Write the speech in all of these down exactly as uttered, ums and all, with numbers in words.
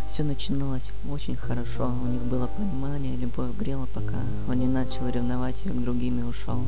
Все начиналось очень хорошо, у них было понимание, любовь грела, пока он не начал ревновать ее к другим и ушел.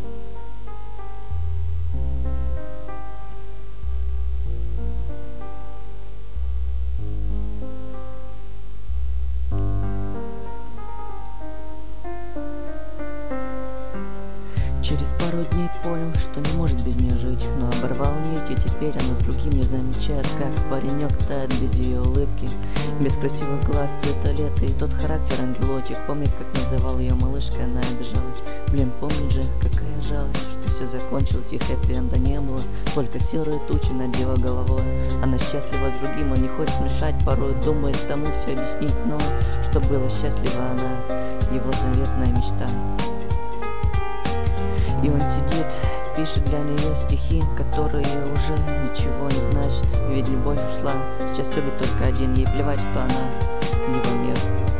Через пару дней понял, что не может без нее жить, но оборвал нить, и теперь она с другим не замечает, как паренек тает без ее улыбки, без красивых глаз цвета лета, и тот характер ангелочек. Помнит, как называл ее малышкой, она обижалась. Блин, помнит же, какая жалость, что все закончилось и хэппи-энда не было, только серые тучи над его головой. Она счастлива с другим, он не хочет мешать, порой думает тому все объяснить, но что было счастлива она, его заветная мечта. И он сидит, пишет для нее стихи, которые уже ничего не значат, ведь любовь ушла, сейчас любит только один, ей плевать, что она его мир.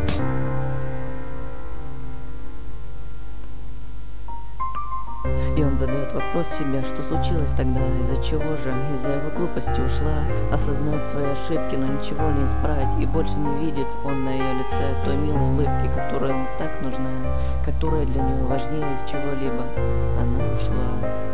И он задает вопрос себе, что случилось тогда, из-за чего же, из-за его глупости ушла, осознает свои ошибки, но ничего не исправить, и больше не видит он на ее лице той милой улыбки, которая ему так нужна, которая для него важнее чего-либо. Она ушла.